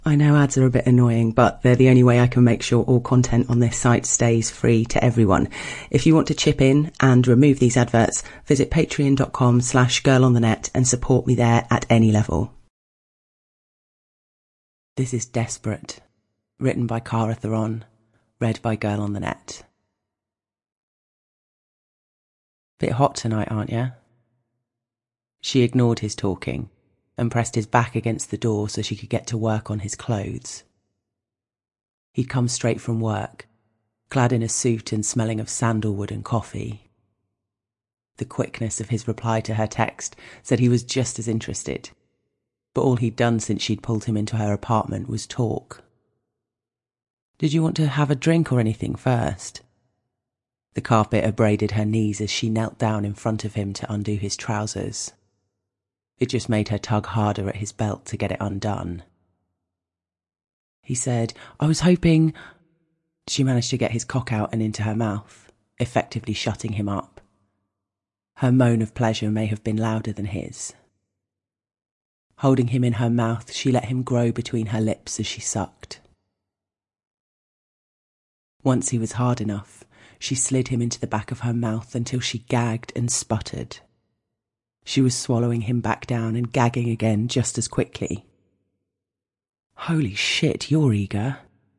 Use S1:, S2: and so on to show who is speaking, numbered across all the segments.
S1: I know ads are a bit annoying, but they're the only way I can make sure all content on this site stays free to everyone. If you want to chip in and remove these adverts, visit patreon.com/girlonthenet and support me there at any level. This is Desperate, written by Cara Theron, read by Girl on the Net. Bit hot tonight, aren't ya? She ignored his talking and pressed his back against the door so she could get to work on his clothes. He'd come straight from work, clad in a suit and smelling of sandalwood and coffee. The quickness of his reply to her text said he was just as interested, but all he'd done since she'd pulled him into her apartment was talk. "Did you want to have a drink or anything first?" The carpet abraded her knees as she knelt down in front of him to undo his trousers. It just made her tug harder at his belt to get it undone. He said, "I was hoping—" She managed to get his cock out and into her mouth, effectively shutting him up. Her moan of pleasure may have been louder than his. Holding him in her mouth, she let him grow between her lips as she sucked. Once he was hard enough, she slid him into the back of her mouth until she gagged and sputtered. She was swallowing him back down and gagging again just as quickly. "Holy shit, you're eager."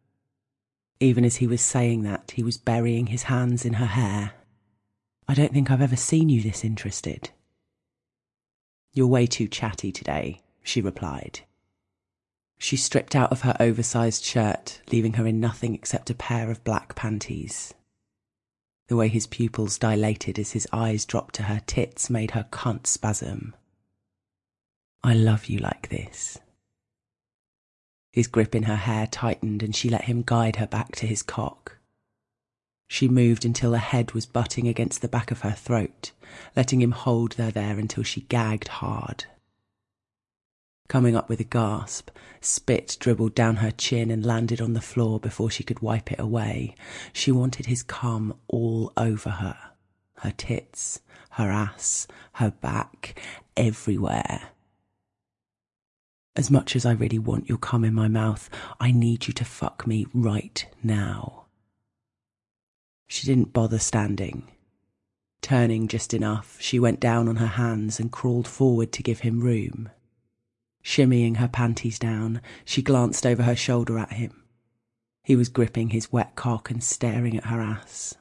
S1: Even as he was saying that, he was burying his hands in her hair. "I don't think I've ever seen you this interested." "You're way too chatty today," she replied. She stripped out of her oversized shirt, leaving her in nothing except a pair of black panties. The way his pupils dilated as his eyes dropped to her tits made her cunt spasm. "I love you like this." His grip in her hair tightened and she let him guide her back to his cock. She moved until her head was butting against the back of her throat, letting him hold her there until she gagged hard. Coming up with a gasp, spit dribbled down her chin and landed on the floor before she could wipe it away. She wanted his cum all over her. Her tits, her ass, her back, everywhere. "As much as I really want your cum in my mouth, I need you to fuck me right now." She didn't bother standing. Turning just enough, she went down on her hands and crawled forward to give him room. Shimmying her panties down, she glanced over her shoulder at him. He was gripping his wet cock and staring at her ass.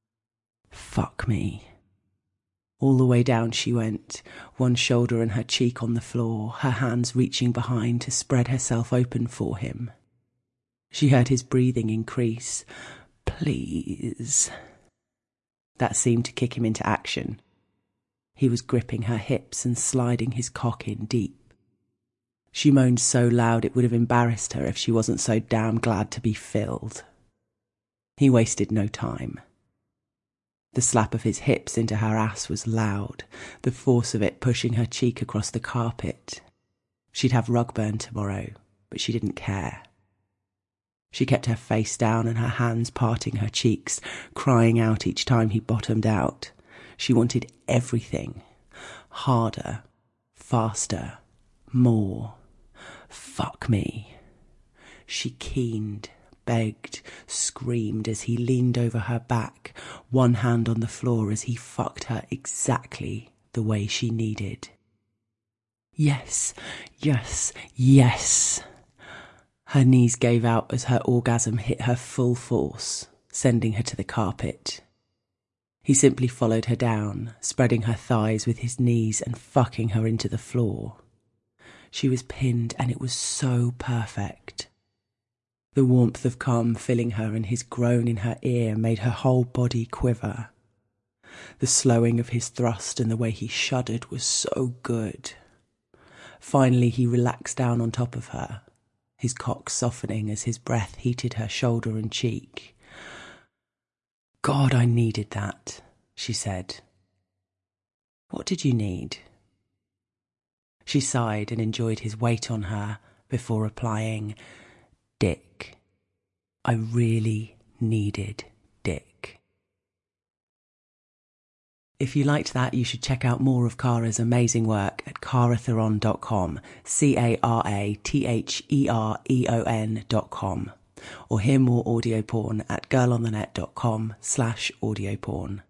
S1: "Fuck me." All the way down she went, one shoulder and her cheek on the floor, her hands reaching behind to spread herself open for him. She heard his breathing increase. "Please." That seemed to kick him into action. He was gripping her hips and sliding his cock in deep. She moaned so loud it would have embarrassed her if she wasn't so damn glad to be filled. He wasted no time. The slap of his hips into her ass was loud, the force of it pushing her cheek across the carpet. She'd have rug burn tomorrow, but she didn't care. She kept her face down and her hands parting her cheeks, crying out each time he bottomed out. She wanted everything. Harder, faster, more. "Fuck me." She keened, begged, screamed as he leaned over her back, one hand on the floor as he fucked her exactly the way she needed. Yes, yes, yes. Her knees gave out as her orgasm hit her full force, sending her to the carpet. He simply followed her down, spreading her thighs with his knees and fucking her into the floor. She was pinned and it was so perfect. The warmth of cum filling her and his groan in her ear made her whole body quiver. The slowing of his thrust and the way he shuddered was so good. Finally he relaxed down on top of her, his cock softening as his breath heated her shoulder and cheek. "God, I needed that," she said. "What did you need?" She sighed and enjoyed his weight on her before replying, "Dick. I really needed dick." If you liked that, you should check out more of Cara's amazing work at caratheron.com, CARATHEREON.com, or hear more audio porn at girlonthenet.com/audio porn.